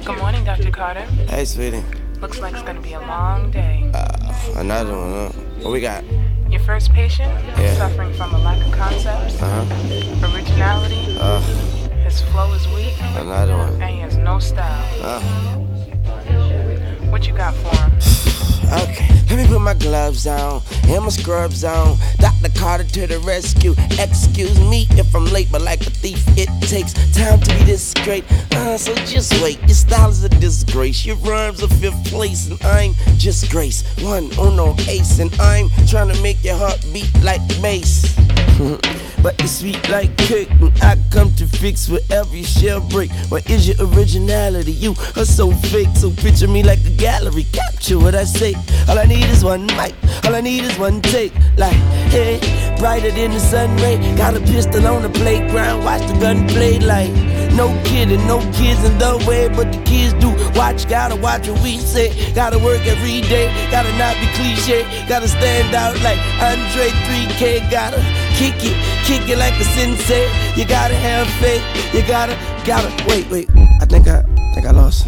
Good morning, Dr. Carter. Hey, sweetie. Looks like it's gonna be a long day. Another one. What we got? Your first patient Yeah. suffering from a lack of concepts, originality. His flow is weak, Another one. and he has no style. What you got for him? Okay, let me put my gloves on and my scrubs on. Dr. Carter to the rescue. Excuse me if I'm late, but like a thief, it takes time to be this great. So just wait. Your style is a disgrace. Your rhymes are fifth place, and I'm just grace. One uno ace, and I'm trying to make your heart beat like bass. But it's sweet like cake, and I come to fix whatever you shall break. What is your originality? You are so fake, so picture me like a gallery. Capture what I say. All I need is one mic, all I need is one take. Like, hey, brighter than the sun ray. Got a pistol on the playground, watch the gun play. Like, no kidding, no kids in the way, but the kids do. Gotta watch what we say. Gotta work every day, gotta not be cliche. Gotta stand out like Andre 3K. Gotta kick it like a sensei. You gotta have faith, you gotta, wait, I think I lost him.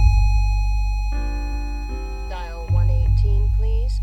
Dial 118, please.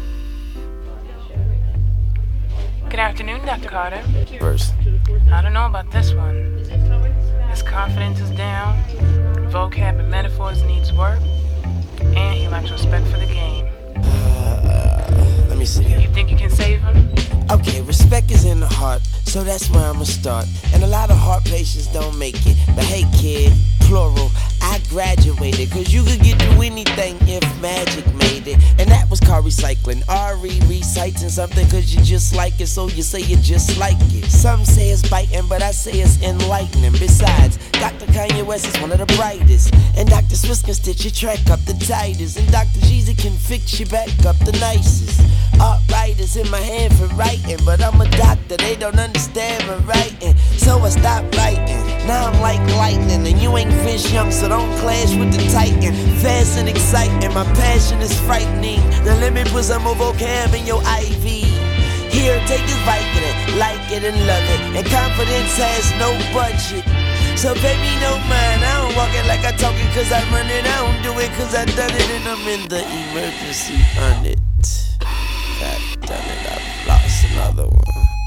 Good afternoon, Dr. Carter. First. I don't know about this one. His confidence is down, vocab and metaphors needs work, and he lacks respect for the game. Let me see. You think you can save him? Okay, respect is in the heart, so that's where I'ma start. And a lot of heart patients don't make it. But hey kid, plural, I graduated. Cause you could get through anything if magic made it. And that was called recycling. Reciting something cause you just like it, so you say you just like it. Some say it's biting, but I say it's enlightening. Besides, Dr. Kanye West is one of the brightest. And Dr. Swiss can stitch your track up the tightest. And Dr. Jeezy can fix you back up the nicest. Art writers in my hand for writing, but I'm a doctor, they don't understand my writing. So I stopped writing, now I'm like lightning. And you ain't fish young, so don't clash with the titan. Fast and exciting, my passion is frightening. Now let me put some more vocab in your IV. Here, take this Vicodin, like it and love it. And confidence has no budget, so baby, no mind. I don't walk it like I talk it cause I run it. I don't do it cause I done it, and I'm in the emergency on it. God damn it, I've lost another one.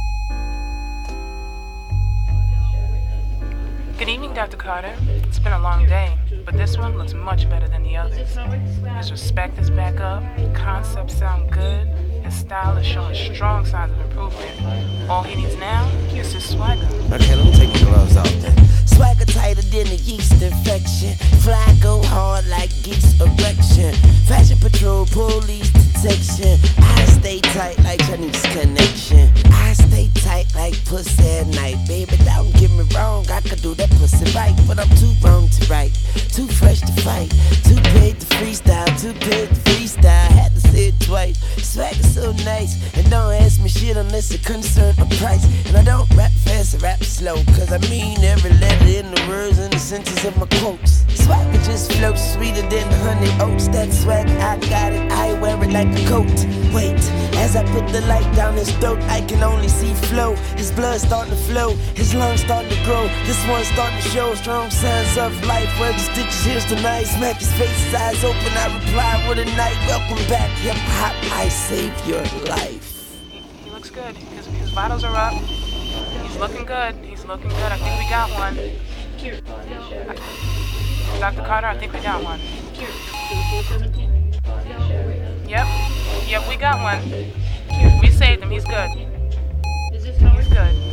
Good evening, Dr. Carter. It's been a long day, but this one looks much better than the others. His respect is back up, concepts sound good, his style is showing strong signs of improvement. All he needs now is his swagger. Okay, let me take the gloves off then. Swagger tighter than a yeast infection. Fly go hard like geese erection. Fashion patrol, police detection. I stay tight like Chinese connection. I stay tight like pussy at night. Baby, don't get me wrong, I could do that pussy right. But I'm too wrong to write, too fresh to fight, too paid to freestyle, too paid to freestyle. Had to say it twice. Swagger's so nice, and don't ask me shit unless it concern a price. And I don't rap fast, I rap slow, cause I mean every letter in the words and the sentence of my quotes. Swagger just floats sweeter than honey oats. That swag, I got it, I wear it like a coat. Wait, as I put the light down his throat, I can only see flow. His blood starting to flow, his lungs starting to grow. This one's starting to show strong signs of life. Where the stitches, here's the knife. Smack his face, his eyes open, I reply with a knife. Welcome back, hip hop, I save your life. He looks good. His vitals are up. He's looking good. He's looking good. I think we got one. Dr. Carter, I think we got one. Yep, we got one. We saved him. He's good. He's good.